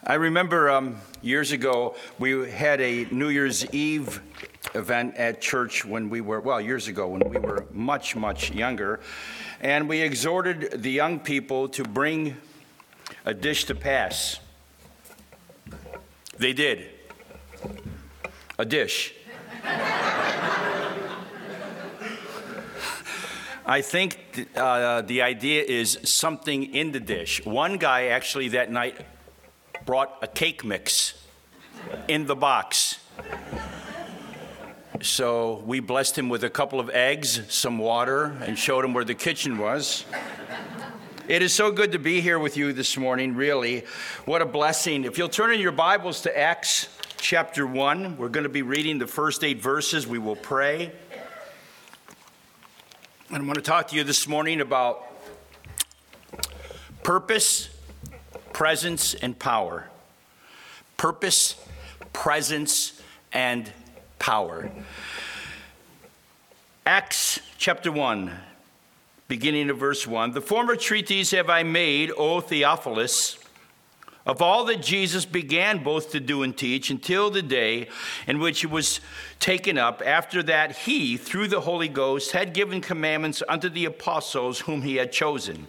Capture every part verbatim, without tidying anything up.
I remember um, years ago, we had a New Year's Eve event at church when we were, well, years ago, when we were much, much younger. And we exhorted the young people to bring a dish to pass. They did. A dish. I think uh, the idea is something in the dish. One guy actually that night brought a cake mix in the box. So we blessed him with a couple of eggs, some water, and showed him where the kitchen was. It is so good to be here with you this morning, really. What a blessing. If you'll turn in your Bibles to Acts chapter one, we're going to be reading the first eight verses. We will pray. And I want to talk to you this morning about purpose, presence, and power. Purpose, presence, and power. Acts chapter one, beginning of verse one. The former treatise have I made, O Theophilus, of all that Jesus began both to do and teach until the day in which he was taken up. After that, he, through the Holy Ghost, had given commandments unto the apostles whom he had chosen,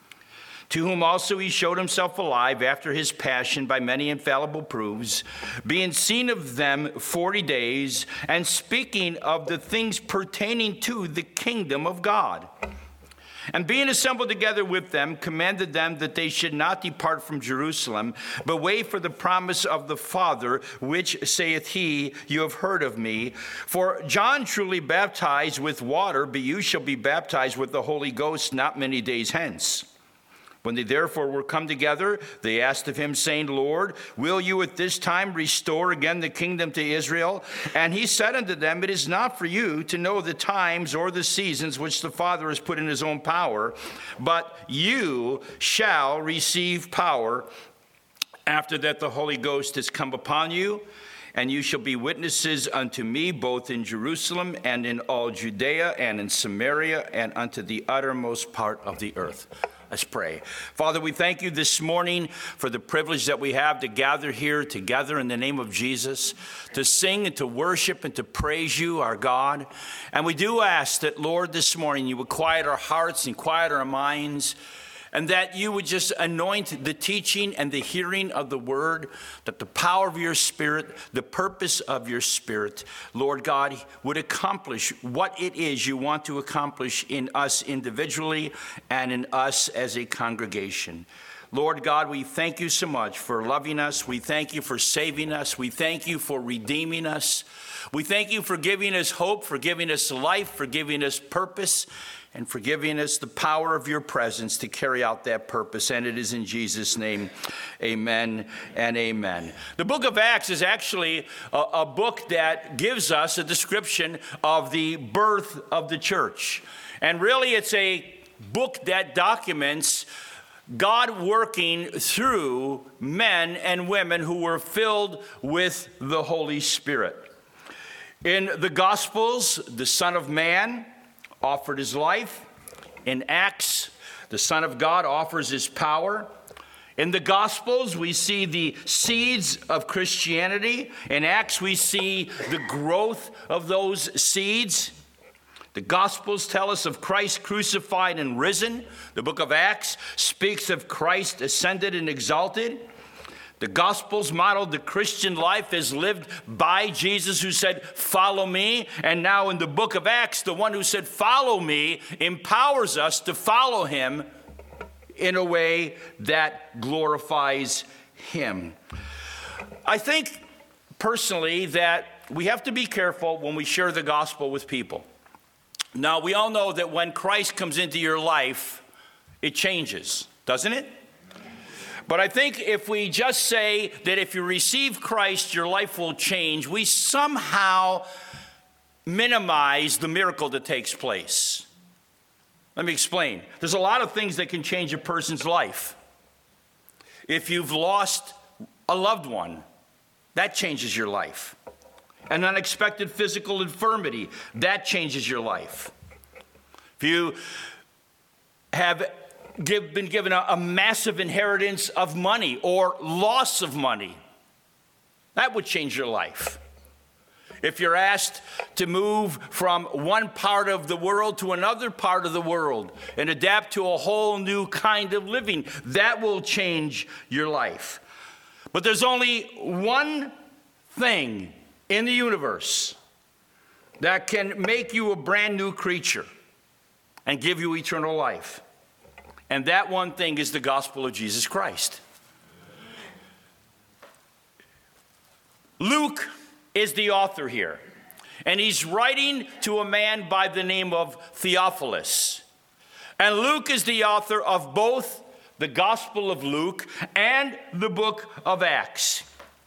to whom also he showed himself alive after his passion by many infallible proofs, being seen of them forty days, and speaking of the things pertaining to the kingdom of God. And being assembled together with them, commanded them that they should not depart from Jerusalem, but wait for the promise of the Father, which saith he, you have heard of me. For John truly baptized with water, but you shall be baptized with the Holy Ghost not many days hence. When they therefore were come together, they asked of him, saying, Lord, will you at this time restore again the kingdom to Israel? And he said unto them, it is not for you to know the times or the seasons which the Father has put in his own power, but you shall receive power after that the Holy Ghost has come upon you. And you shall be witnesses unto me, both in Jerusalem and in all Judea and in Samaria and unto the uttermost part of the earth. Let's pray. Father, we thank you this morning for the privilege that we have to gather here together in the name of Jesus, to sing and to worship and to praise you, our God. And we do ask that, Lord, this morning you would quiet our hearts and quiet our minds, and that you would just anoint the teaching and the hearing of the word, that the power of your Spirit, the purpose of your Spirit, Lord God, would accomplish what it is you want to accomplish in us individually and in us as a congregation. Lord God, we thank you so much for loving us. We thank you for saving us. We thank you for redeeming us. We thank you for giving us hope, for giving us life, for giving us purpose, and for giving us the power of your presence to carry out that purpose. And it is in Jesus' name, amen and amen. The book of Acts is actually a, a book that gives us a description of the birth of the church. And really, it's a book that documents God working through men and women who were filled with the Holy Spirit. In the Gospels, the Son of Man offered his life. In Acts, the Son of God offers his power. In the Gospels, we see the seeds of Christianity. In Acts, we see the growth of those seeds. The Gospels tell us of Christ crucified and risen. The book of Acts speaks of Christ ascended and exalted. The Gospels modeled the Christian life as lived by Jesus, who said, follow me. And now in the book of Acts, the one who said, follow me, empowers us to follow him in a way that glorifies him. I think personally that we have to be careful when we share the gospel with people. Now, we all know that when Christ comes into your life, it changes, doesn't it? But I think if we just say that if you receive Christ, your life will change, we somehow minimize the miracle that takes place. Let me explain. There's a lot of things that can change a person's life. If you've lost a loved one, that changes your life. An unexpected physical infirmity, that changes your life. If you have give, been given a, a massive inheritance of money or loss of money. That would change your life. If you're asked to move from one part of the world to another part of the world and adapt to a whole new kind of living, that will change your life. But there's only one thing in the universe that can make you a brand new creature and give you eternal life. And that one thing is the gospel of Jesus Christ. Luke is the author here, and he's writing to a man by the name of Theophilus. And Luke is the author of both the Gospel of Luke and the book of Acts.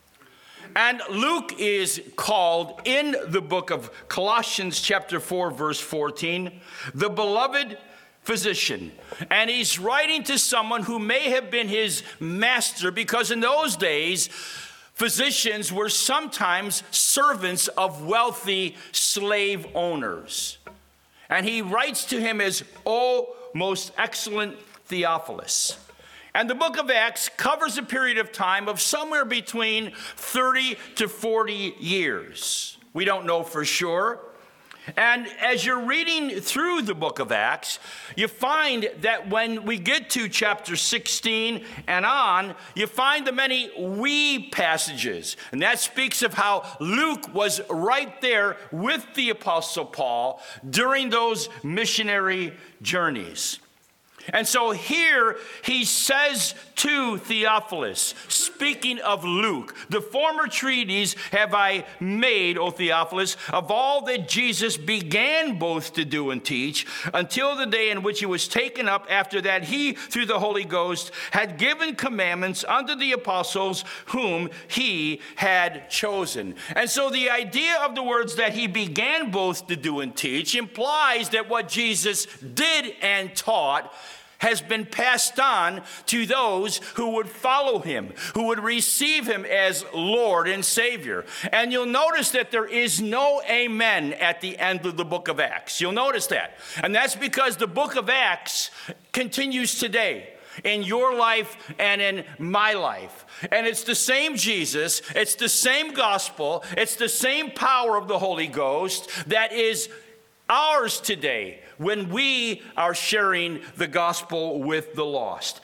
And Luke is called in the book of Colossians chapter four, verse fourteen, the beloved physician. And he's writing to someone who may have been his master, because in those days, physicians were sometimes servants of wealthy slave owners. And he writes to him as, "O most excellent Theophilus." And the book of Acts covers a period of time of somewhere between thirty to forty years. We don't know for sure. And as you're reading through the book of Acts, you find that when we get to chapter sixteen and on, you find the many we passages. And that speaks of how Luke was right there with the Apostle Paul during those missionary journeys. And so here he says to Theophilus, speaking of Luke, "The former treatise have I made, O Theophilus, of all that Jesus began both to do and teach, until the day in which he was taken up, after that he, through the Holy Ghost, had given commandments unto the apostles whom he had chosen." And so the idea of the words that he began both to do and teach implies that what Jesus did and taught has been passed on to those who would follow him, who would receive him as Lord and Savior. And you'll notice that there is no amen at the end of the book of Acts. You'll notice that. And that's because the book of Acts continues today in your life and in my life. And it's the same Jesus, it's the same gospel, it's the same power of the Holy Ghost that is ours today when we are sharing the gospel with the lost.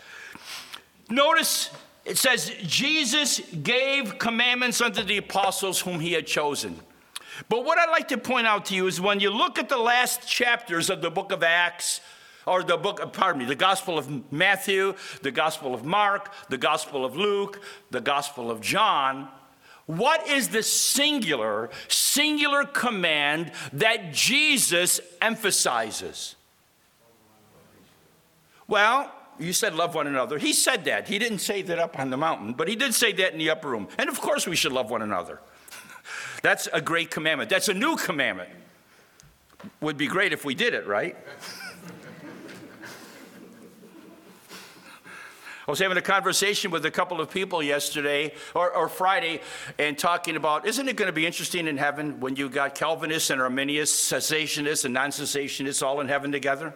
Notice it says, Jesus gave commandments unto the apostles whom he had chosen. But what I'd like to point out to you is when you look at the last chapters of the book of Acts, or the book, pardon me, the Gospel of Matthew, the Gospel of Mark, the Gospel of Luke, the Gospel of John, what is the singular, singular command that Jesus emphasizes? Well, you said love one another. He said that. He didn't say that up on the mountain, but he did say that in the upper room. And of course we should love one another. That's a great commandment. That's a new commandment. Would be great if we did it, right? I was having a conversation with a couple of people yesterday, or, or Friday, and talking about, isn't it going to be interesting in heaven when you got Calvinists and Arminians, cessationists and non-cessationists all in heaven together?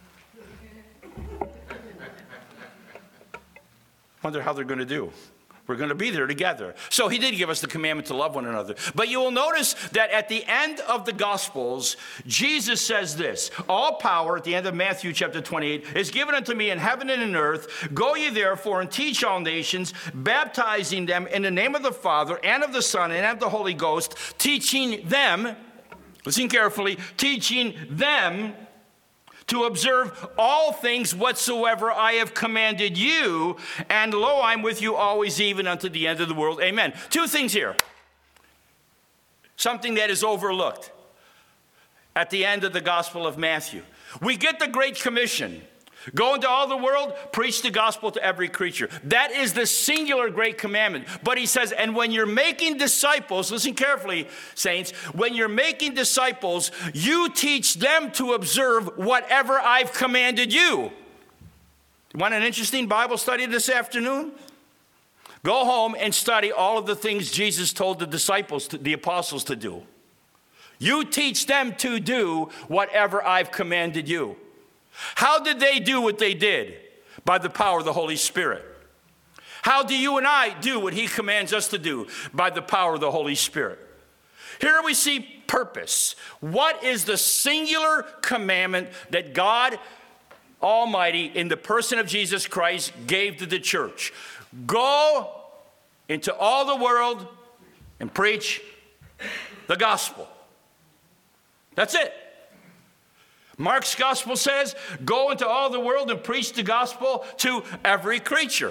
Wonder how they're going to do. We're going to be there together. So he did give us the commandment to love one another. But you will notice that at the end of the Gospels, Jesus says this, "All power," at the end of Matthew chapter twenty-eight, "is given unto me in heaven and in earth. Go ye therefore and teach all nations, baptizing them in the name of the Father and of the Son and of the Holy Ghost, teaching them," listen carefully, "teaching them to observe all things whatsoever I have commanded you, and lo, I'm with you always, even unto the end of the world. Amen." Two things here. Something that is overlooked at the end of the Gospel of Matthew. We get the Great Commission. Go into all the world, preach the gospel to every creature. That is the singular great commandment. But he says, and when you're making disciples, listen carefully, saints, when you're making disciples, you teach them to observe whatever I've commanded you. Want an interesting Bible study this afternoon? Go home and study all of the things Jesus told the disciples, the apostles to do. You teach them to do whatever I've commanded you. How did they do what they did? By the power of the Holy Spirit. How do you and I do what he commands us to do? By the power of the Holy Spirit. Here we see purpose. What is the singular commandment that God Almighty, in the person of Jesus Christ, gave to the church? Go into all the world and preach the gospel. That's it. Mark's gospel says, go into all the world and preach the gospel to every creature.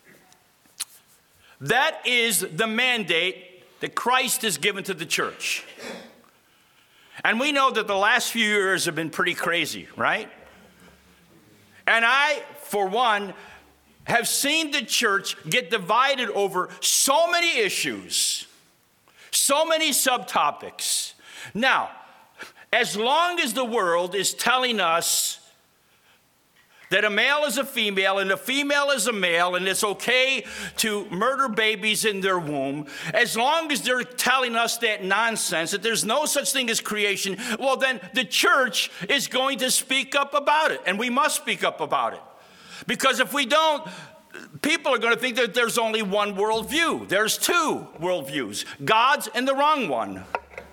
That is the mandate that Christ has given to the church. And we know that the last few years have been pretty crazy, right? And I, for one, have seen the church get divided over so many issues, so many subtopics. Now, as long as the world is telling us that a male is a female and a female is a male and it's okay to murder babies in their womb, as long as they're telling us that nonsense, that there's no such thing as creation, well, then the church is going to speak up about it, and we must speak up about it. Because if we don't, people are going to think that there's only one worldview. There's two worldviews, God's and the wrong one.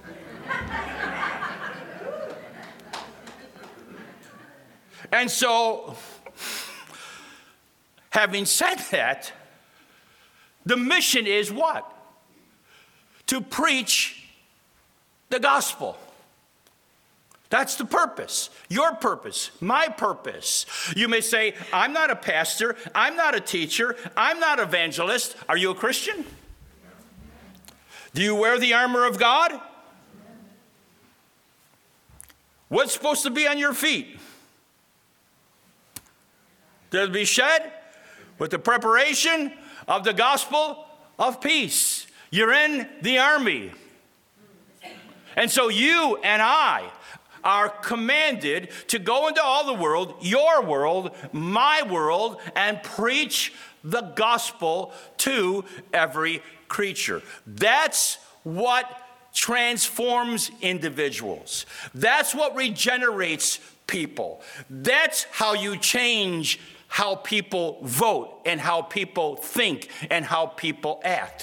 And so, having said that, the mission is what? To preach the gospel. That's the purpose. Your purpose, my purpose. You may say, I'm not a pastor, I'm not a teacher, I'm not an evangelist. Are you a Christian? Do you wear the armor of God? What's supposed to be on your feet? To be shed with the preparation of the gospel of peace. You're in the army. And so you and I are commanded to go into all the world, your world, my world, and preach the gospel to every creature. That's what transforms individuals. That's what regenerates people. That's how you change how people vote and how people think and how people act.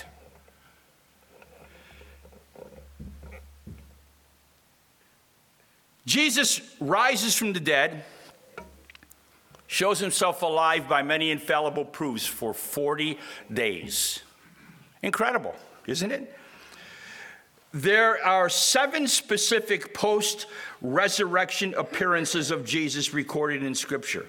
Jesus rises from the dead, shows himself alive by many infallible proofs for forty days. Incredible, isn't it? There are seven specific post-resurrection appearances of Jesus recorded in Scripture.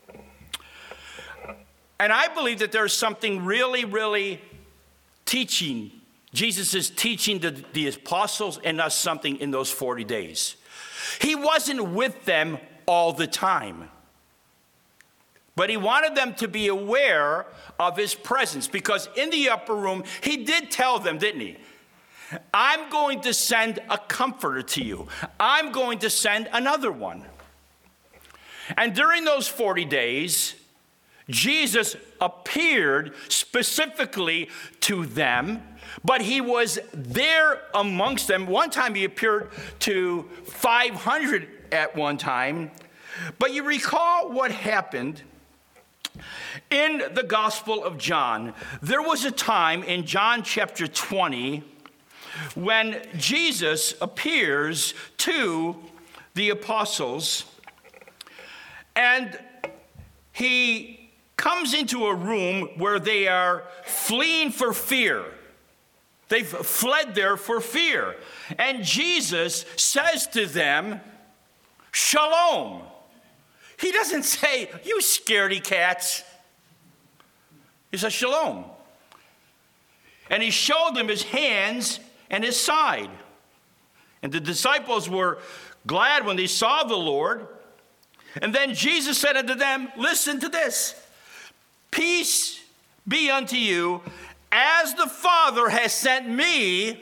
And I believe that there's something really, really teaching. Jesus is teaching the, the apostles and us something in those forty days. He wasn't with them all the time. But he wanted them to be aware of his presence. Because in the upper room, he did tell them, didn't he? I'm going to send a comforter to you. I'm going to send another one. And during those forty days, Jesus appeared specifically to them, but he was there amongst them. One time he appeared to five hundred at one time. But you recall what happened in the Gospel of John. There was a time in John chapter twenty when Jesus appears to the apostles, and he comes into a room where they are fleeing for fear. They've fled there for fear. And Jesus says to them, Shalom. He doesn't say, you scaredy cats. He says, Shalom. And he showed them his hands and his side. And the disciples were glad when they saw the Lord. And then Jesus said unto them, listen to this. Peace be unto you, as the Father has sent me,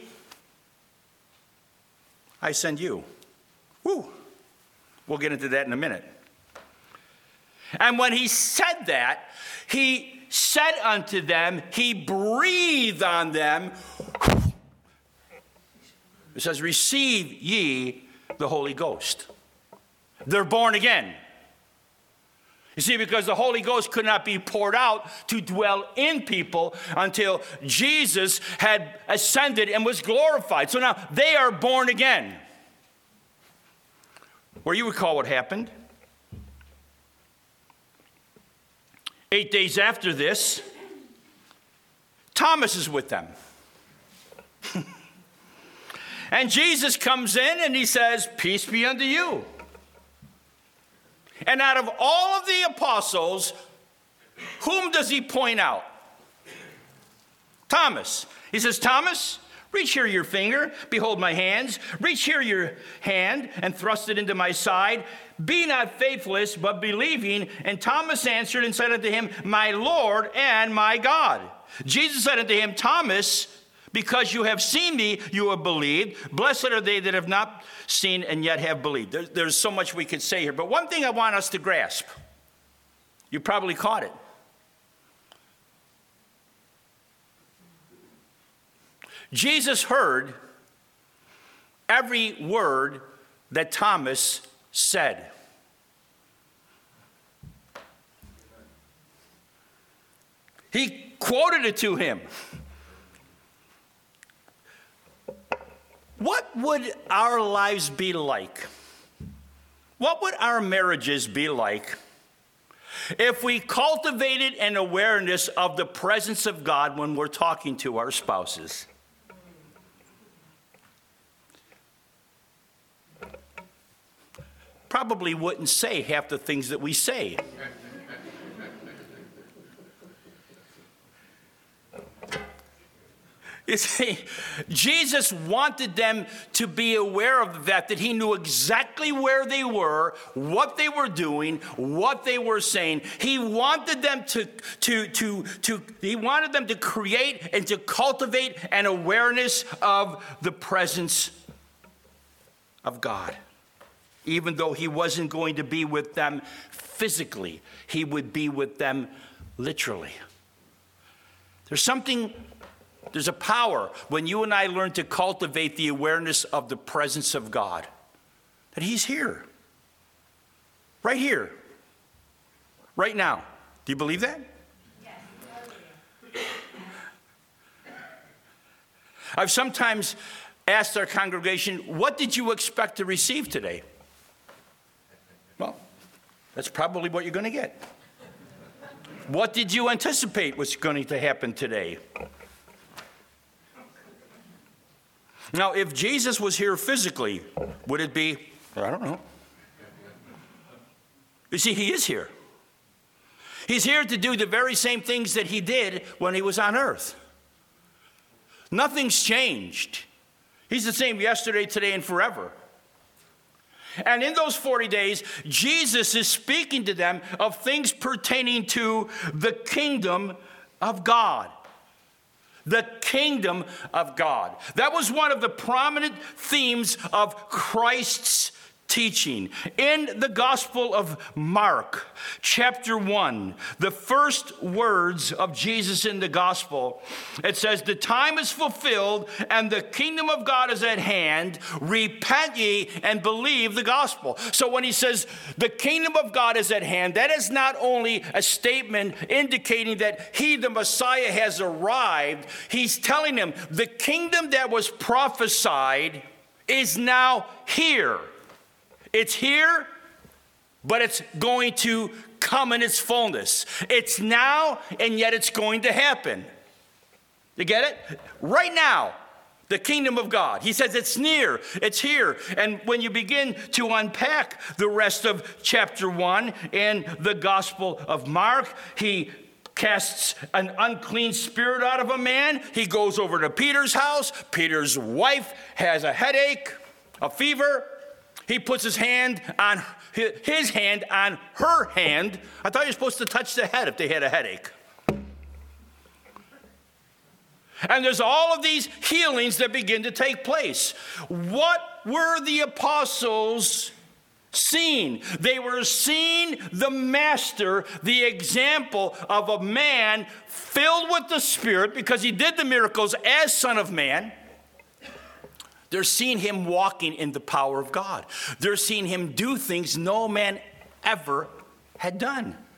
I send you. Woo. We'll get into that in a minute. And when he said that, he said unto them, he breathed on them. It says, receive ye the Holy Ghost. They're born again. You see, because the Holy Ghost could not be poured out to dwell in people until Jesus had ascended and was glorified. So now they are born again. Well, you recall what happened. Eight days after this, Thomas is with them. And Jesus comes in and he says, "Peace be unto you." And out of all of the apostles, whom does he point out? Thomas. He says, "Thomas, reach here your finger. Behold my hands. Reach here your hand and thrust it into my side. Be not faithless, but believing." And Thomas answered and said unto him, "My Lord and my God." Jesus said unto him, "Thomas, because you have seen me, you have believed. Blessed are they that have not seen and yet have believed." There, there's so much we could say here. But one thing I want us to grasp. You probably caught it. Jesus heard every word that Thomas said. He quoted it to him. What would our lives be like? What would our marriages be like if we cultivated an awareness of the presence of God when we're talking to our spouses? Probably wouldn't say half the things that we say. You see, Jesus wanted them to be aware of that, that he knew exactly where they were, what they were doing, what they were saying. He wanted them to, to, to, to, he wanted them to create and to cultivate an awareness of the presence of God. Even though he wasn't going to be with them physically, he would be with them literally. There's something There's a power when you and I learn to cultivate the awareness of the presence of God. That he's here. Right here. Right now. Do you believe that? Yes. I've sometimes asked our congregation, what did you expect to receive today? Well, that's probably what you're going to get. What did you anticipate was going to happen today? Now, if Jesus was here physically, would it be, I don't know. You see, he is here. He's here to do the very same things that he did when he was on earth. Nothing's changed. He's the same yesterday, today, and forever. And in those forty days, Jesus is speaking to them of things pertaining to the kingdom of God. The kingdom of God. That was one of the prominent themes of Christ's teaching. In the Gospel of Mark, chapter one, the first words of Jesus in the Gospel, it says, "The time is fulfilled and the kingdom of God is at hand. Repent ye and believe the gospel." So when he says the kingdom of God is at hand, that is not only a statement indicating that he, the Messiah, has arrived. He's telling them the kingdom that was prophesied is now here. It's here, but it's going to come in its fullness. It's now, and yet it's going to happen. You get it? Right now, the kingdom of God. He says it's near, it's here. And when you begin to unpack the rest of chapter one in the Gospel of Mark, he casts an unclean spirit out of a man. He goes over to Peter's house. Peter's wife has a headache, a fever. He puts his hand on his hand on her hand. I thought you were supposed to touch the head if they had a headache. And there's all of these healings that begin to take place. What were the apostles seeing? They were seeing the master, the example of a man filled with the Spirit, because he did the miracles as Son of Man. They're seeing him walking in the power of God. They're seeing him do things no man ever had done.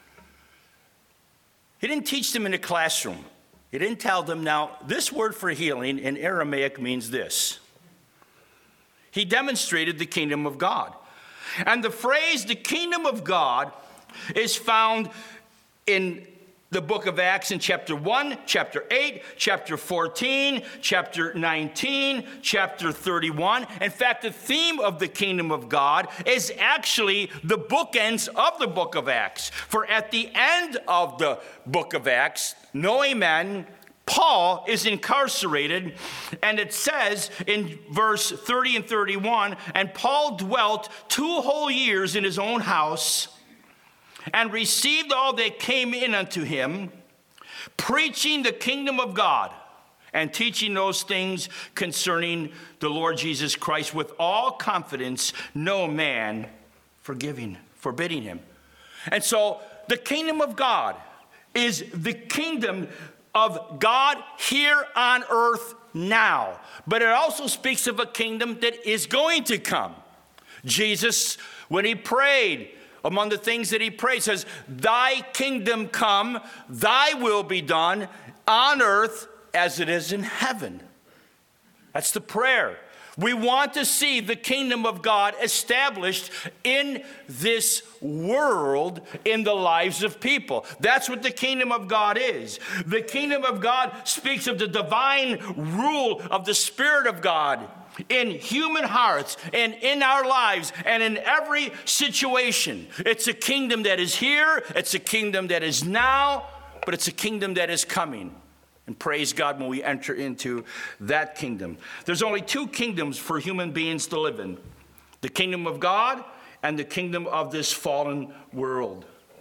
He didn't teach them in a classroom. He didn't tell them, now, this word for healing in Aramaic means this. He demonstrated the kingdom of God. And the phrase, the kingdom of God, is found in the book of Acts in chapter one, chapter eight, chapter fourteen, chapter nineteen, chapter thirty-one. In fact, the theme of the kingdom of God is actually the bookends of the book of Acts. For at the end of the book of Acts, no amen, Paul is incarcerated, and it says in verse thirty and thirty-one, and Paul dwelt two whole years in his own house, and received all that came in unto him, preaching the kingdom of God, and teaching those things concerning the Lord Jesus Christ with all confidence, no man forgiving, forbidding him. And so the kingdom of God is the kingdom of God here on earth now. But it also speaks of a kingdom that is going to come. Jesus, when he prayed, among the things that he prays, says, thy kingdom come, thy will be done on earth as it is in heaven. That's the prayer. We want to see the kingdom of God established in this world, in the lives of people. That's what the kingdom of God is. The kingdom of God speaks of the divine rule of the Spirit of God in human hearts and in our lives and in every situation. It's a kingdom that is here, it's a kingdom that is now, but it's a kingdom that is coming. And praise God when we enter into that kingdom. There's only two kingdoms for human beings to live in: the kingdom of God and the kingdom of this fallen world.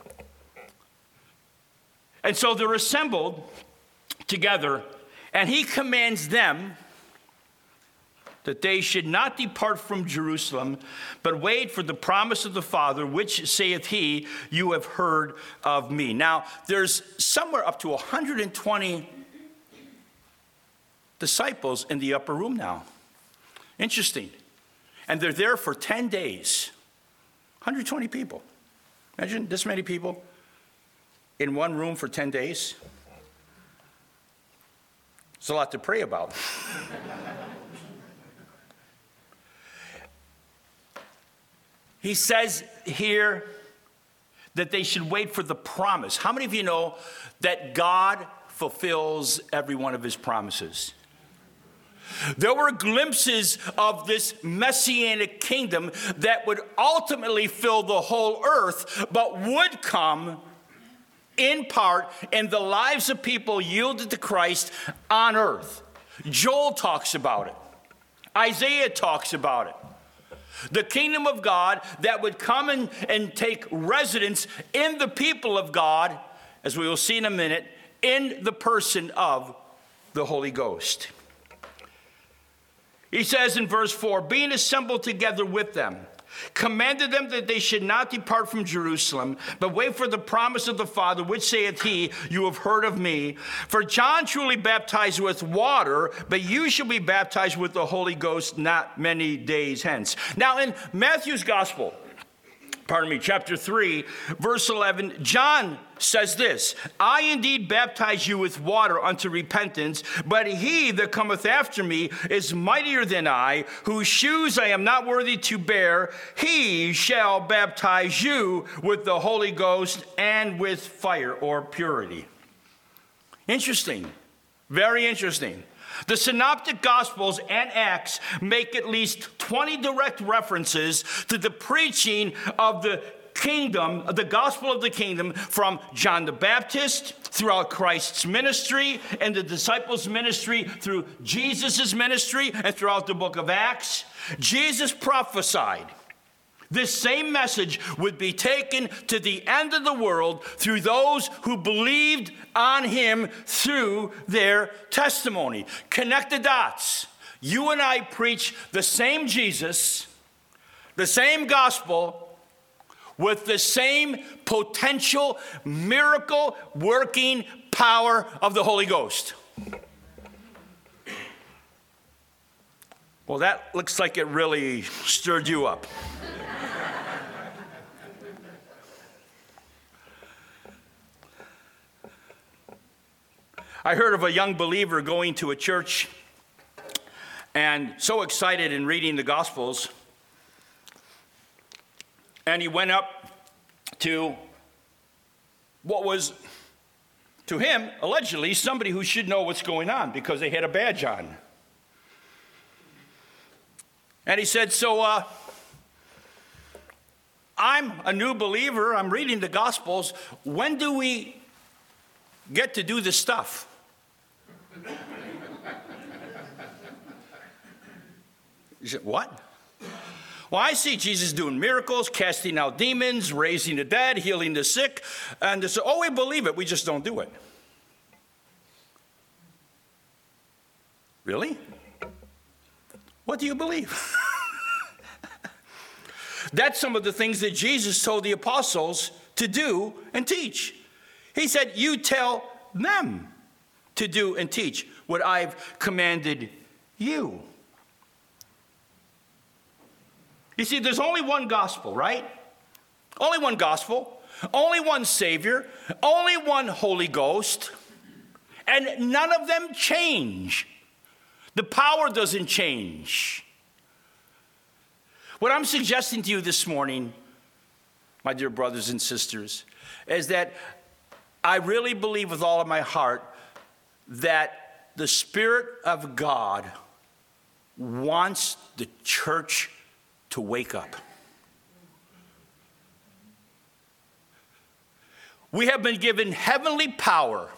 And so they're assembled together, and he commands them that they should not depart from Jerusalem, but wait for the promise of the Father, which saith he, you have heard of me. Now, there's somewhere up to one hundred twenty disciples in the upper room now. Interesting. And they're there for ten days. one hundred twenty people. Imagine this many people in one room for ten days. It's a lot to pray about. He says here that they should wait for the promise. How many of you know that God fulfills every one of his promises? There were glimpses of this messianic kingdom that would ultimately fill the whole earth, but would come in part in the lives of people yielded to Christ on earth. Joel talks about it. Isaiah talks about it. The kingdom of God that would come and, and take residence in the people of God, as we will see in a minute, in the person of the Holy Ghost. He says in verse four, being assembled together with them, commanded them that they should not depart from Jerusalem, but wait for the promise of the Father, which saith he, you have heard of me. For John truly baptized with water, but you shall be baptized with the Holy Ghost not many days hence. Now in Matthew's gospel, pardon me, chapter three, verse eleven, John says this, I indeed baptize you with water unto repentance, but he that cometh after me is mightier than I, whose shoes I am not worthy to bear. He shall baptize you with the Holy Ghost and with fire, or purity. Interesting. Very interesting. The Synoptic Gospels and Acts make at least twenty direct references to the preaching of the kingdom, the gospel of the kingdom, from John the Baptist throughout Christ's ministry and the disciples' ministry through Jesus' ministry and throughout the book of Acts. Jesus prophesied this same message would be taken to the end of the world through those who believed on him through their testimony. Connect the dots. You and I preach the same Jesus, the same gospel, with the same potential miracle working power of the Holy Ghost. Well, that looks like it really stirred you up. I heard of a young believer going to a church and so excited in reading the Gospels. And he went up to what was, to him, allegedly, somebody who should know what's going on because they had a badge on. And he said, so uh, I'm a new believer. I'm reading the Gospels. When do we get to do this stuff? He said, what? Well, I see Jesus doing miracles, casting out demons, raising the dead, healing the sick. And they say, oh, we believe it. We just don't do it. Really? What do you believe? That's some of the things that Jesus told the apostles to do and teach. He said, you tell them to do and teach what I've commanded you. You see, there's only one gospel, right? Only one gospel, only one Savior, only one Holy Ghost, and none of them change. The power doesn't change. What I'm suggesting to you this morning, my dear brothers and sisters, is that I really believe with all of my heart that the Spirit of God wants the church to wake up. We have been given heavenly power,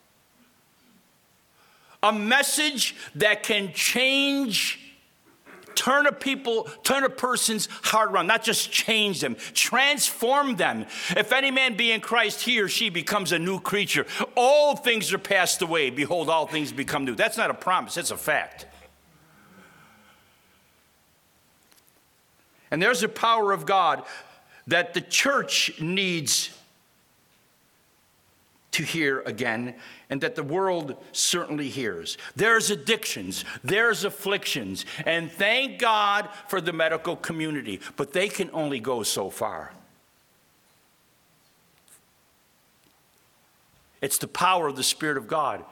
a message that can change, turn a people, turn a person's heart around, not just change them, transform them. If any man be in Christ, he or she becomes a new creature. All things are passed away. Behold, all things become new. That's not a promise, it's a fact. And there's the power of God that the church needs to hear again, and that the world certainly hears. There's addictions, there's afflictions, and thank God for the medical community, but they can only go so far. It's the power of the Spirit of God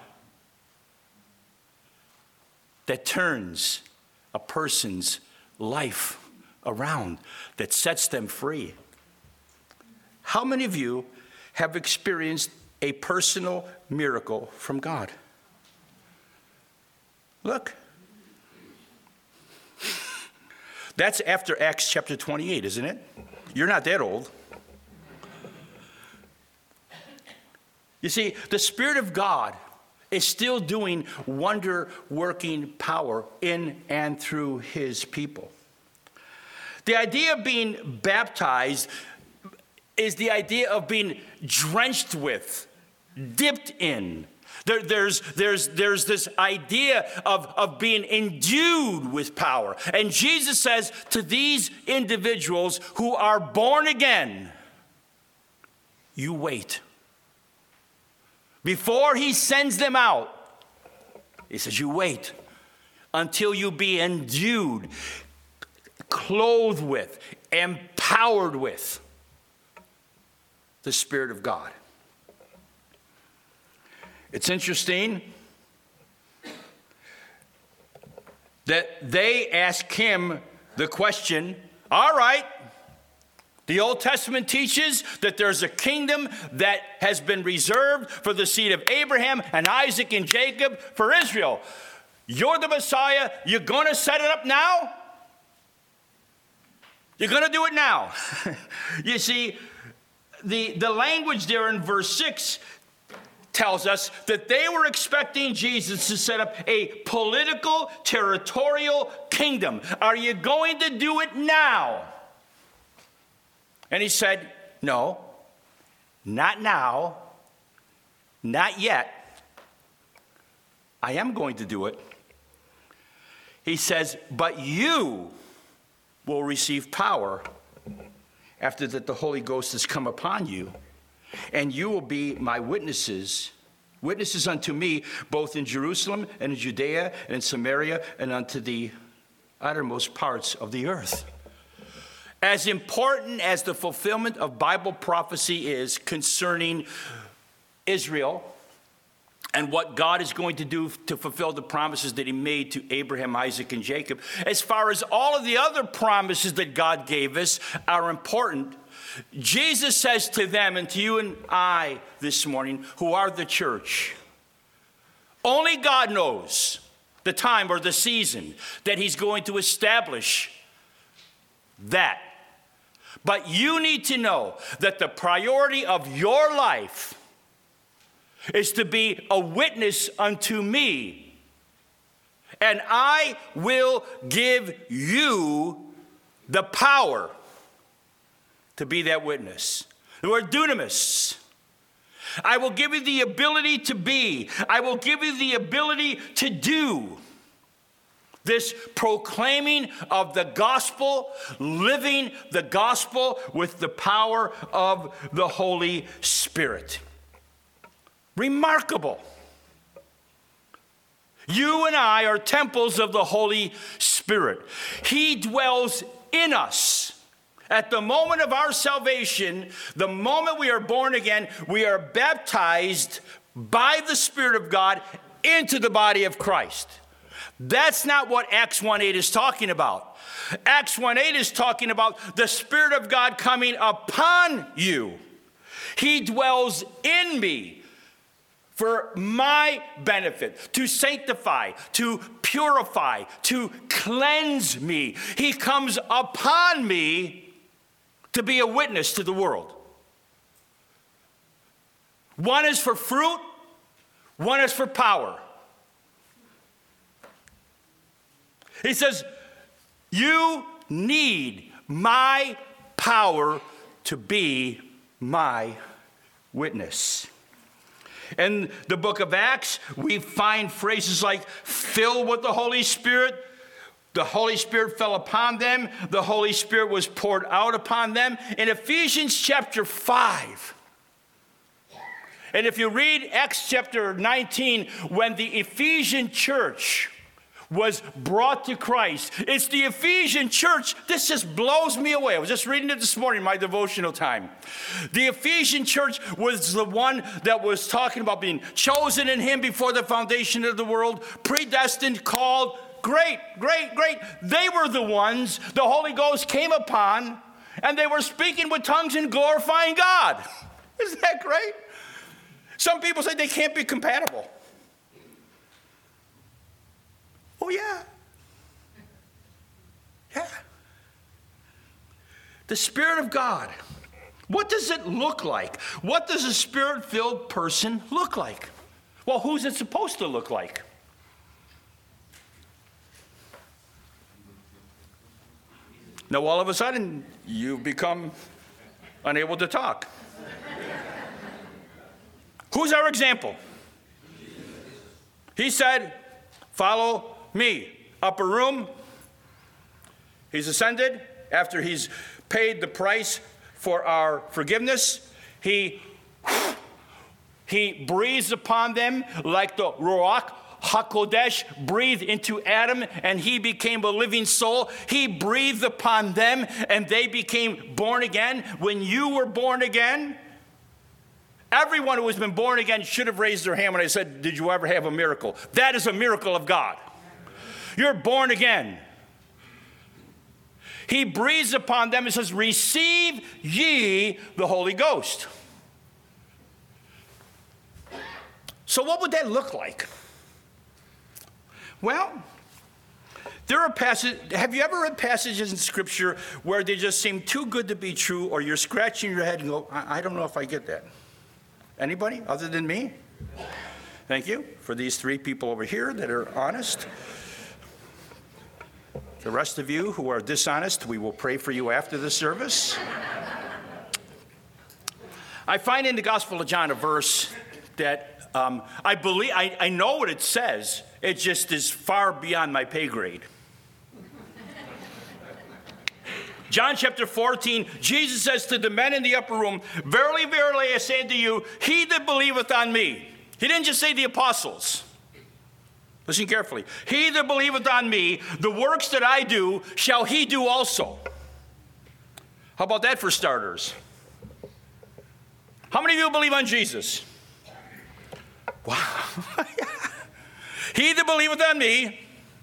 that turns a person's life around, that sets them free. How many of you have experienced a personal miracle from God? Look. That's after Acts chapter twenty-eight, isn't it? You're not that old. You see, the Spirit of God is still doing wonder-working power in and through His people. The idea of being baptized is the idea of being drenched with, dipped in. There, there's, there's, there's this idea of, of being endued with power. And Jesus says to these individuals who are born again, you wait. Before He sends them out, He says, you wait until you be endued, clothed with, empowered with the Spirit of God. It's interesting that they ask Him the question, all right, the Old Testament teaches that there's a kingdom that has been reserved for the seed of Abraham and Isaac and Jacob for Israel. You're the Messiah. You're going to set it up now? You're going to do it now. You see, the, the language there in verse six tells us that they were expecting Jesus to set up a political, territorial kingdom. Are you going to do it now? And He said, no, not now, not yet. I am going to do it. He says, but you will receive power after that the Holy Ghost has come upon you, and you will be my witnesses, witnesses unto me, both in Jerusalem and in Judea and in Samaria and unto the uttermost parts of the earth. As important as the fulfillment of Bible prophecy is concerning Israel and what God is going to do to fulfill the promises that he made to Abraham, Isaac, and Jacob. As far as all of the other promises that God gave us are important, Jesus says to them and to you and I this morning, who are the church, only God knows the time or the season that he's going to establish that. But you need to know that the priority of your life is to be a witness unto me. And I will give you the power to be that witness. The word dunamis. I will give you the ability to be. I will give you the ability to do. This proclaiming of the gospel, living the gospel with the power of the Holy Spirit. Remarkable. You and I are temples of the Holy Spirit. He dwells in us. At the moment of our salvation, the moment we are born again, we are baptized by the Spirit of God into the body of Christ. That's not what Acts one eight is talking about. Acts one eight is talking about the Spirit of God coming upon you. He dwells in me for my benefit, to sanctify, to purify, to cleanse me. He comes upon me to be a witness to the world. One is for fruit, one is for power. He says, you need my power to be my witness. In the book of Acts, we find phrases like filled with the Holy Spirit. The Holy Spirit fell upon them. The Holy Spirit was poured out upon them. In Ephesians chapter five, and if you read Acts chapter nineteen, when the Ephesian church was brought to Christ, it's the Ephesian church. This just blows me away. I was just reading it this morning in my devotional time. The Ephesian church was the one that was talking about being chosen in him before the foundation of the world, predestined, called. Great, great, great. They were the ones the Holy Ghost came upon, and they were speaking with tongues and glorifying God. Isn't that great? Some people say they can't be compatible. Oh, yeah. Yeah. The Spirit of God. What does it look like? What does a Spirit-filled person look like? Well, who's it supposed to look like? Now, all of a sudden, you become unable to talk. Who's our example? He said, follow me. Upper room. He's ascended after he's paid the price for our forgiveness. He, he breathes upon them like the Ruach HaKodesh breathed into Adam, and he became a living soul. He breathed upon them, and they became born again. When you were born again, everyone who has been born again should have raised their hand when I said, did you ever have a miracle? That is a miracle of God. You're born again. He breathes upon them and says, receive ye the Holy Ghost. So what would that look like? Well, there are passages. Have you ever read passages in Scripture where they just seem too good to be true, or you're scratching your head and go, I, I don't know if I get that? Anybody other than me? Thank you for these three people over here that are honest. The rest of you who are dishonest, we will pray for you after the service. I find in the Gospel of John a verse that um, I believe, I, I know what it says. It just is far beyond my pay grade. John chapter fourteen, Jesus says to the men in the upper room, verily, verily, I say unto you, he that believeth on me. He didn't just say the apostles. Listen carefully. He that believeth on me, the works that I do, shall he do also. How about that for starters? How many of you believe on Jesus? Wow. He that believeth on me,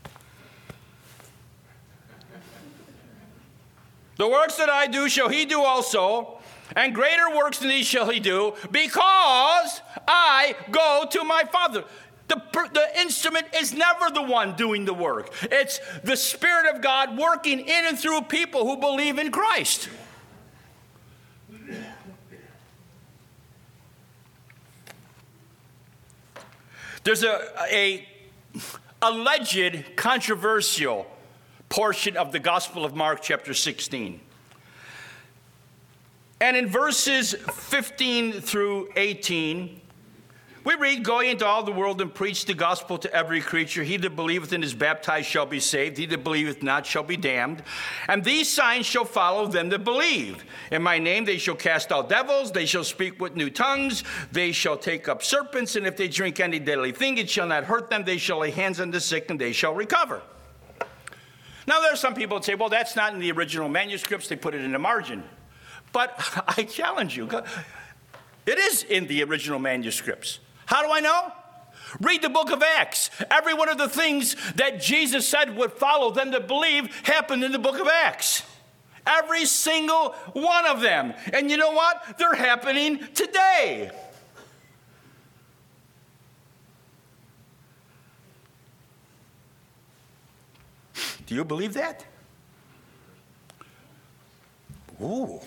the works that I do shall he do also, and greater works than these shall he do, because I go to my Father. The, the instrument is never the one doing the work. It's the Spirit of God working in and through people who believe in Christ. There's a, a alleged controversial portion of the Gospel of Mark, chapter sixteen. And in verses fifteen through eighteen, we read, "Go ye into all the world and preach the gospel to every creature. He that believeth and is baptized shall be saved. He that believeth not shall be damned. And these signs shall follow them that believe. In my name they shall cast out devils. They shall speak with new tongues. They shall take up serpents. And if they drink any deadly thing, it shall not hurt them. They shall lay hands on the sick, and they shall recover." Now, there are some people that say, well, that's not in the original manuscripts. They put it in the margin. But I challenge you. It is in the original manuscripts. How do I know? Read the book of Acts. Every one of the things that Jesus said would follow them that believe happened in the book of Acts. Every single one of them. And you know what? They're happening today. Do you believe that? Ooh.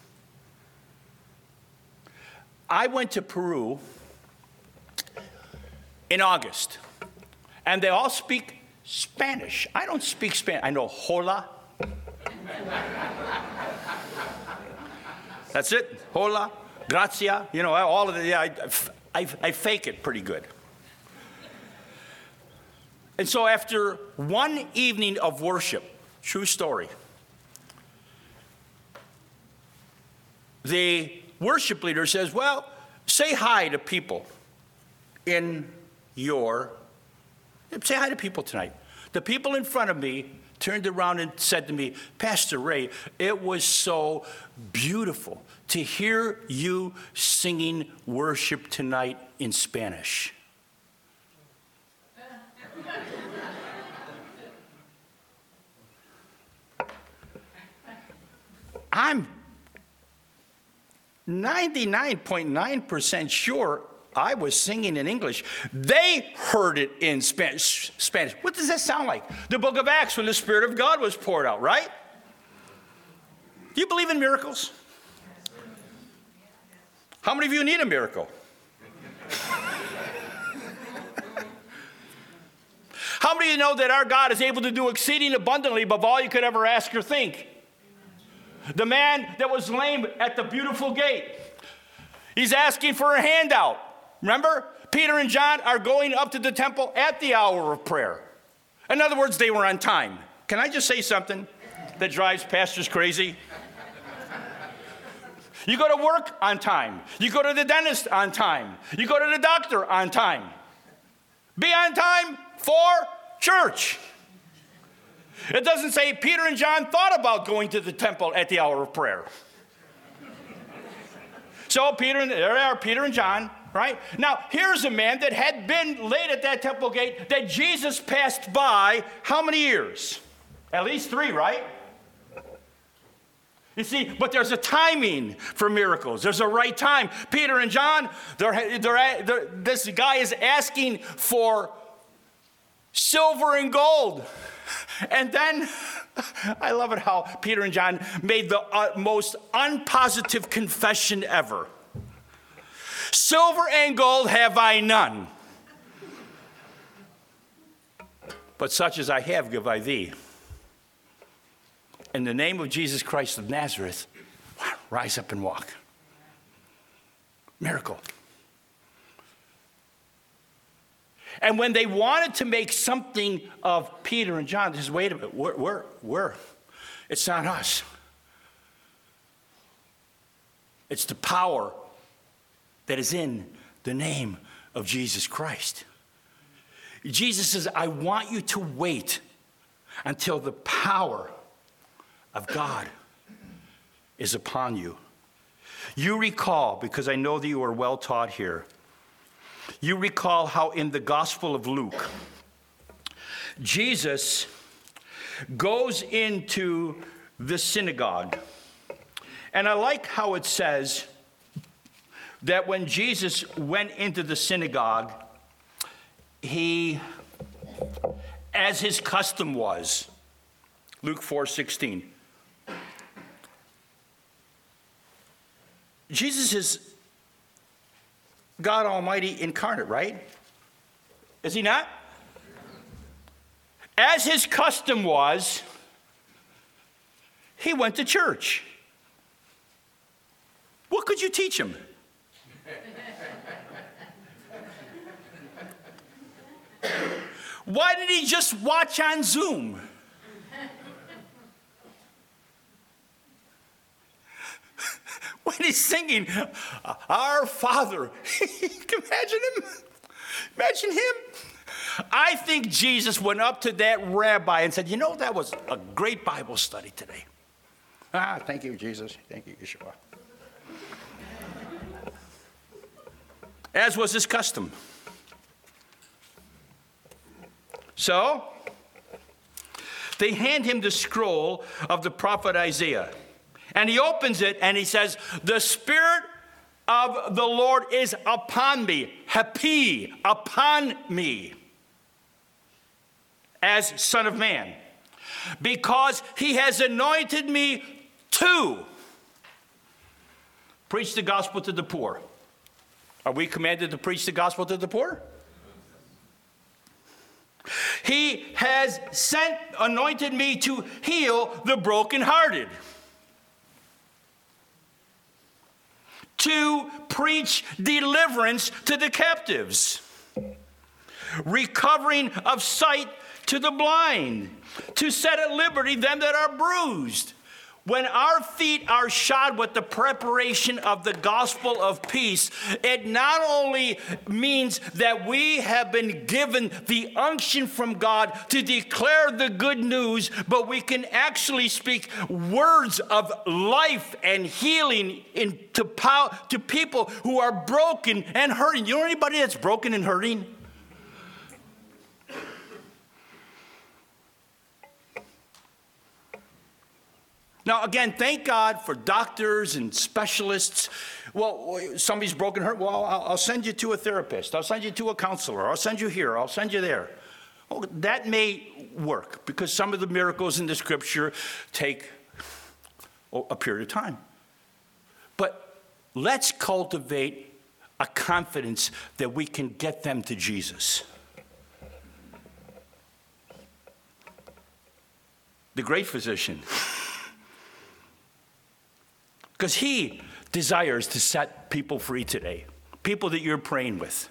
I went to Peru in August, and they all speak Spanish. I don't speak Spanish. I know hola. That's it. Hola, gracia. You know, all of the, yeah, I, I, I fake it pretty good. And so after one evening of worship, true story, the worship leader says, well, say hi to people in your, say hi to people tonight. The people in front of me turned around and said to me, Pastor Ray, it was so beautiful to hear you singing worship tonight in Spanish. I'm ninety-nine point nine percent sure I was singing in English. They heard it in Spanish. Spanish. What does that sound like? The book of Acts, when the Spirit of God was poured out, right? Do you believe in miracles? How many of you need a miracle? How many of you know that our God is able to do exceeding abundantly above all you could ever ask or think? The man that was lame at the beautiful gate, he's asking for a handout. Remember, Peter and John are going up to the temple at the hour of prayer. In other words, they were on time. Can I just say something that drives pastors crazy? You go to work on time. You go to the dentist on time. You go to the doctor on time. Be on time for church. It doesn't say Peter and John thought about going to the temple at the hour of prayer. So Peter and there are Peter and John, right? Now, here's a man that had been laid at that temple gate that Jesus passed by how many years? At least three, right? You see, but there's a timing for miracles. There's a right time. Peter and John, they're, they're, they're, this guy is asking for silver and gold. And then, I love it how Peter and John made the uh, most unpositive confession ever. Silver and gold have I none, but such as I have give I thee. In the name of Jesus Christ of Nazareth, rise up and walk. Miracle. And when they wanted to make something of Peter and John, they said, wait a minute, we're, we're, we're, it's not us. It's the power that is in the name of Jesus Christ. Jesus says, I want you to wait until the power of God is upon you. You recall, because I know that you are well taught here, You recall how in the Gospel of Luke, Jesus goes into the synagogue. And I like how it says that when Jesus went into the synagogue, he, as his custom was, Luke four sixteen. Jesus is God Almighty incarnate, right? Is he not? As his custom was, he went to church. What could you teach him? Why did he just watch on Zoom? When he's singing, Our Father, imagine him. Imagine him. I think Jesus went up to that rabbi and said, you know, that was a great Bible study today. Ah, thank you, Jesus. Thank you, Yeshua. As was his custom. So, they hand him the scroll of the prophet Isaiah. And he opens it and he says, the Spirit of the Lord is upon me, happy, upon me, as Son of Man, because he has anointed me to preach the gospel to the poor. Are we commanded to preach the gospel to the poor? He has sent, anointed me to heal the brokenhearted, to preach deliverance to the captives, recovering of sight to the blind, to set at liberty them that are bruised. When our feet are shod with the preparation of the gospel of peace, it not only means that we have been given the unction from God to declare the good news, but we can actually speak words of life and healing in, to, pow, to people who are broken and hurting. You know anybody that's broken and hurting? Now, again, thank God for doctors and specialists. Well, somebody's broken heart. Well, I'll, I'll send you to a therapist. I'll send you to a counselor. I'll send you here. I'll send you there. Well, that may work because some of the miracles in the scripture take a period of time. But let's cultivate a confidence that we can get them to Jesus. The great physician. Because he desires to set people free today. People that you're praying with.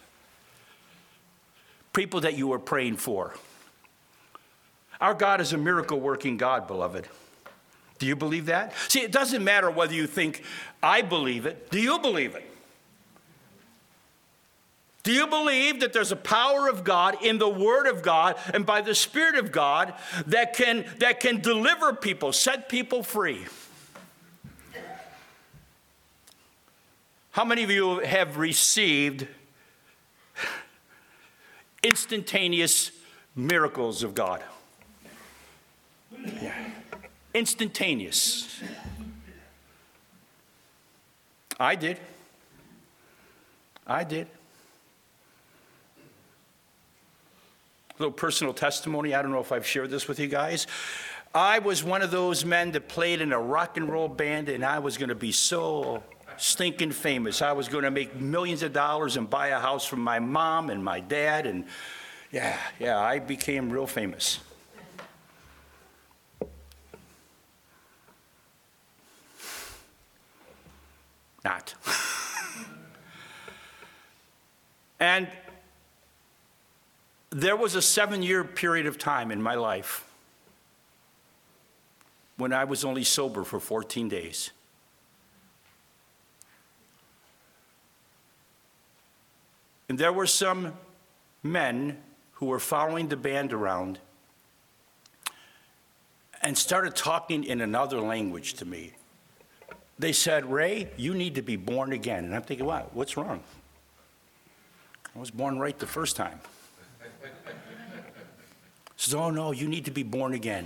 People that you are praying for. Our God is a miracle-working God, beloved. Do you believe that? See, it doesn't matter whether you think, I believe it. Do you believe it? Do you believe that there's a power of God in the Word of God and by the Spirit of God that can, that can deliver people, set people free? How many of you have received instantaneous miracles of God? Yeah. Instantaneous. I did. I did. A little personal testimony. I don't know if I've shared this with you guys. I was one of those men that played in a rock and roll band, and I was going to be so stinking famous. I was going to make millions of dollars and buy a house from my mom and my dad. And yeah, yeah, I became real famous. Not. And there was a seven-year period of time in my life when I was only sober for fourteen days. And there were some men who were following the band around and started talking in another language to me. They said, Ray, you need to be born again. And I'm thinking, what? What's wrong? I was born right the first time. He says, oh no, you need to be born again.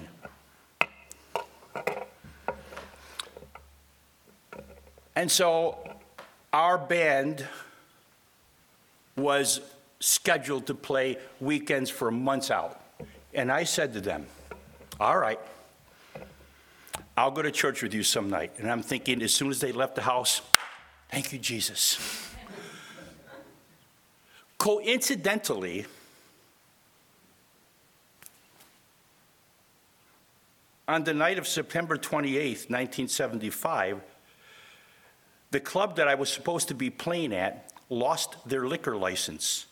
And so our band was scheduled to play weekends for months out. And I said to them, all right, I'll go to church with you some night. And I'm thinking, as soon as they left the house, thank you, Jesus. Coincidentally, on the night of September twenty-eighth, nineteen seventy-five, the club that I was supposed to be playing at lost their liquor license.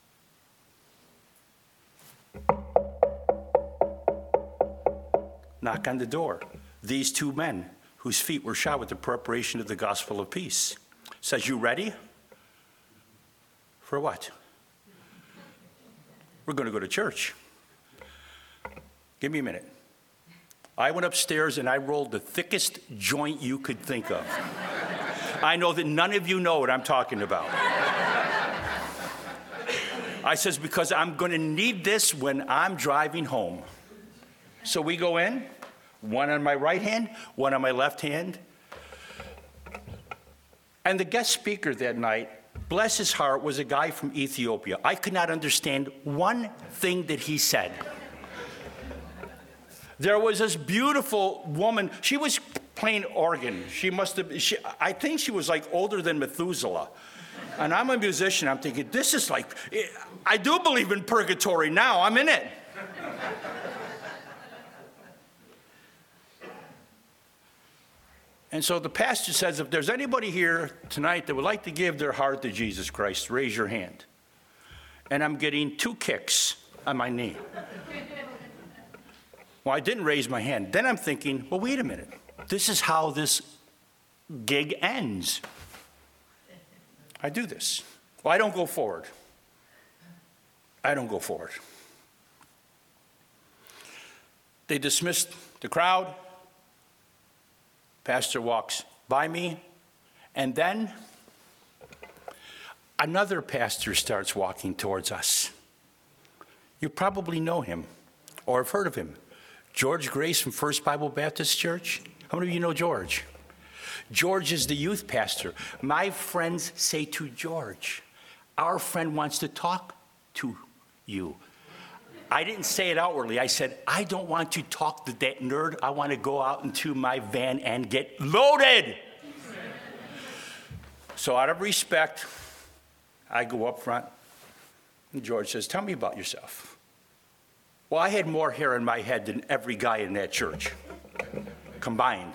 Knock on the door. These two men, whose feet were shod with the preparation of the gospel of peace, says, you ready? For what? We're going to go to church. Give me a minute. I went upstairs and I rolled the thickest joint you could think of. I know that none of you know what I'm talking about. I says, because I'm going to need this when I'm driving home. So we go in, one on my right hand, one on my left hand. And the guest speaker that night, bless his heart, was a guy from Ethiopia. I could not understand one thing that he said. There was this beautiful woman. She was playing organ. She must have, she, I think she was like older than Methuselah. And I'm a musician. I'm thinking, this is like, I do believe in purgatory now. I'm in it. And so the pastor says, if there's anybody here tonight that would like to give their heart to Jesus Christ, raise your hand. And I'm getting two kicks on my knee. Well, I didn't raise my hand. Then I'm thinking, well, wait a minute. This is how this gig ends. I do this. Well, I don't go forward. I don't go forward. They dismissed the crowd. Pastor walks by me, and then another pastor starts walking towards us. You probably know him or have heard of him. George Grace from First Bible Baptist Church. How many of you know George? George is the youth pastor. My friends say to George, our friend wants to talk to you. I didn't say it outwardly. I said, I don't want to talk to that nerd. I want to go out into my van and get loaded. So out of respect, I go up front. And George says, tell me about yourself. Well, I had more hair in my head than every guy in that church combined.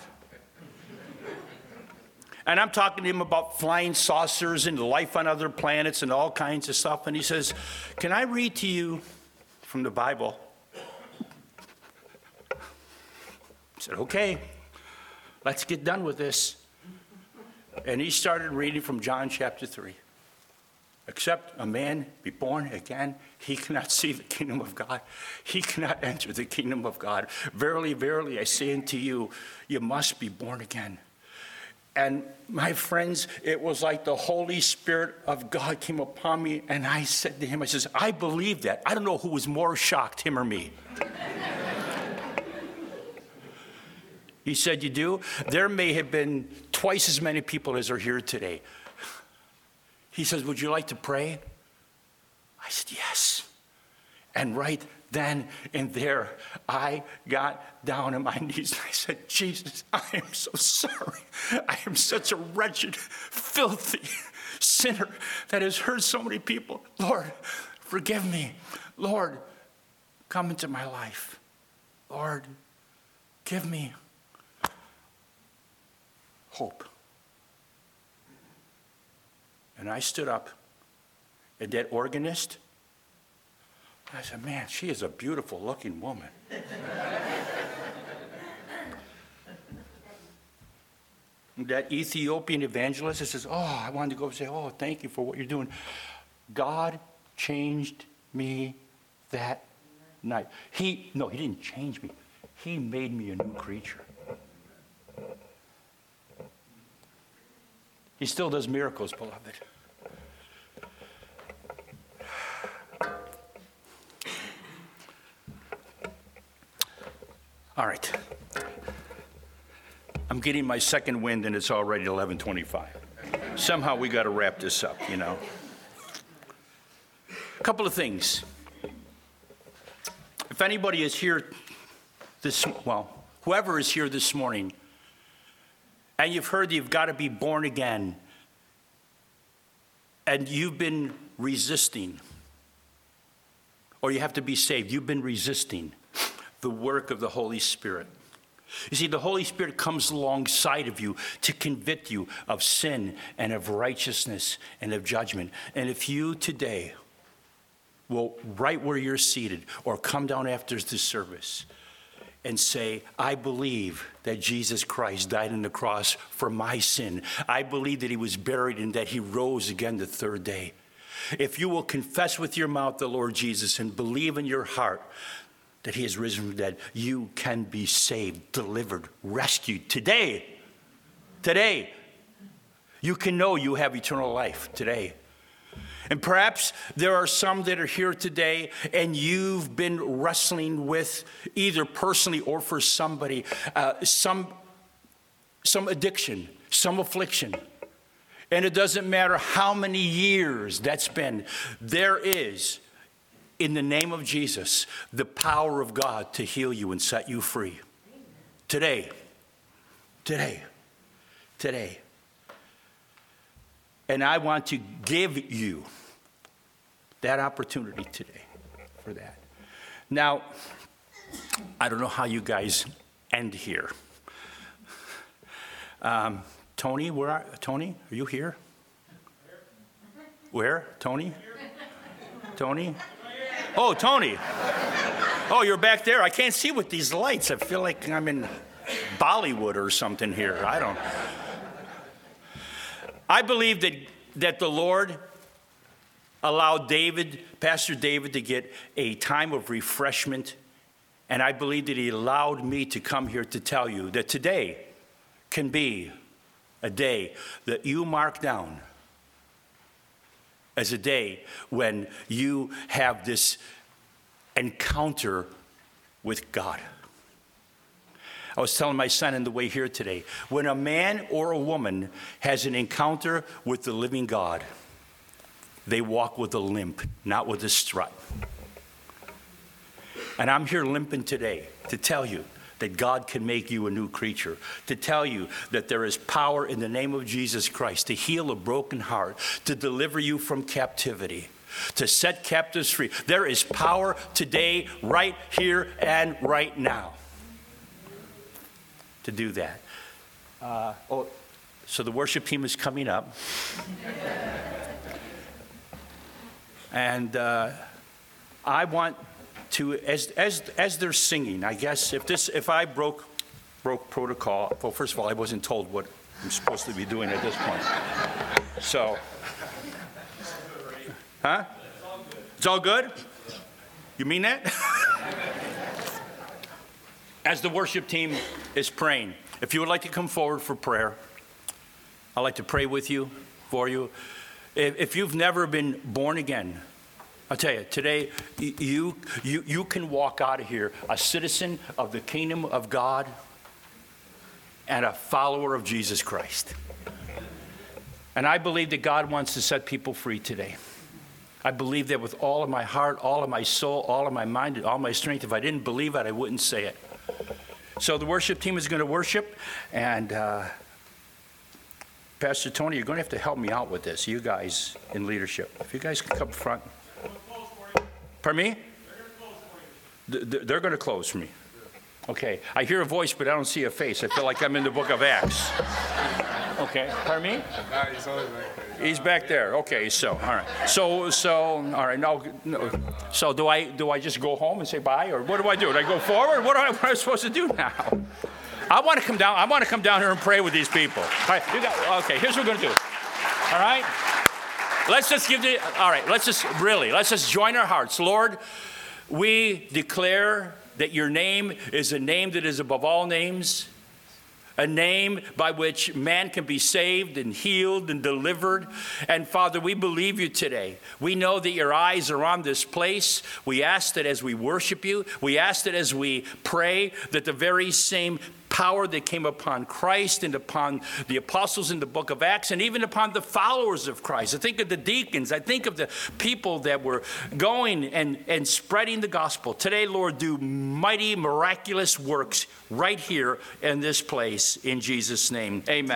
And I'm talking to him about flying saucers and life on other planets and all kinds of stuff. And he says, can I read to you from the Bible? I said, okay, let's get done with this. And he started reading from John chapter three. Except a man be born again, he cannot see the kingdom of God. He cannot enter the kingdom of God. Verily, verily, I say unto you, you must be born again. And my friends, it was like the Holy Spirit of God came upon me, and I said to him, I says, I believe that. I don't know who was more shocked, him or me. He said, you do? There may have been twice as many people as are here today. He says, would you like to pray? I said, yes. And right then and there, I got down on my knees and I said, Jesus, I am so sorry. I am such a wretched, filthy sinner that has hurt so many people. Lord, forgive me. Lord, come into my life. Lord, give me hope. And I stood up, and that organist, I said, man, she is a beautiful looking woman. That Ethiopian evangelist says, oh, I wanted to go and say, oh, thank you for what you're doing. God changed me that night. He, no, he didn't change me. He made me a new creature. He still does miracles, beloved. All right. I'm getting my second wind, and it's already eleven twenty-five. Somehow we got to wrap this up, you know. A couple of things. If anybody is here this, well, whoever is here this morning, and you've heard that you've got to be born again, and you've been resisting, or you have to be saved, you've been resisting the work of the Holy Spirit. You see, the Holy Spirit comes alongside of you to convict you of sin and of righteousness and of judgment. And if you today will, right where you're seated, or come down after the service and say, I believe that Jesus Christ died on the cross for my sin. I believe that he was buried and that he rose again the third day. If you will confess with your mouth the Lord Jesus and believe in your heart that he has risen from the dead, you can be saved, delivered, rescued today. Today. You can know you have eternal life today. And perhaps there are some that are here today and you've been wrestling with, either personally or for somebody, uh, some, some addiction, some affliction. And it doesn't matter how many years that's been, there is, in the name of Jesus, the power of God to heal you and set you free. Today, today, today. And I want to give you that opportunity today for that. Now, I don't know how you guys end here. Um, Tony, where are Tony? Are you here? Where? Tony? Tony? Oh, Tony. Oh, you're back there. I can't see with these lights. I feel like I'm in Bollywood or something here. I don't. I believe that, that the Lord allowed David, Pastor David, to get a time of refreshment. And I believe that he allowed me to come here to tell you that today can be a day that you mark down as a day when you have this encounter with God. I was telling my son on the way here today, when a man or a woman has an encounter with the living God, they walk with a limp, not with a strut. And I'm here limping today to tell you that God can make you a new creature, to tell you that there is power in the name of Jesus Christ to heal a broken heart, to deliver you from captivity, to set captives free. There is power today, right here and right now, to do that. Uh, oh, so the worship team is coming up. And uh, I want to, as as as they're singing, I guess if this if I broke broke protocol, well, first of all, I wasn't told what I'm supposed to be doing at this point. So, huh? It's all good? You mean that? As the worship team is praying, if you would like to come forward for prayer, I'd like to pray with you, for you. If, if you've never been born again, I'll tell you, today you, you, you can walk out of here a citizen of the kingdom of God and a follower of Jesus Christ. And I believe that God wants to set people free today. I believe that with all of my heart, all of my soul, all of my mind, and all my strength. If I didn't believe it, I wouldn't say it. So the worship team is going to worship, and uh, Pastor Tony, you're going to have to help me out with this, you guys in leadership. If you guys can come front. Pardon me? They're going to close for me. Okay. I hear a voice, but I don't see a face. I feel like I'm in the book of Acts. Okay. Pardon me? He's always back there. He's back there. Okay. So, all right. So, so, all right. No, no. So, do I do I just go home and say bye, or what do I do? Do I go forward? What, do I, what am I supposed to do now? I want to come down. I want to come down here and pray with these people. All right. You got. Okay. Here's what we're going to do. All right. Let's just give the. All right. Let's just really. Let's just join our hearts, Lord. We declare that your name is a name that is above all names. a name by which man can be saved and healed and delivered. And Father, we believe you today. We know that your eyes are on this place. We ask that as we worship you, we ask that as we pray, that the very same power that came upon Christ and upon the apostles in the book of Acts and even upon the followers of Christ. I think of the deacons. I think of the people that were going and, and spreading the gospel. Today, Lord, do mighty, miraculous works right here in this place. In Jesus' name, amen.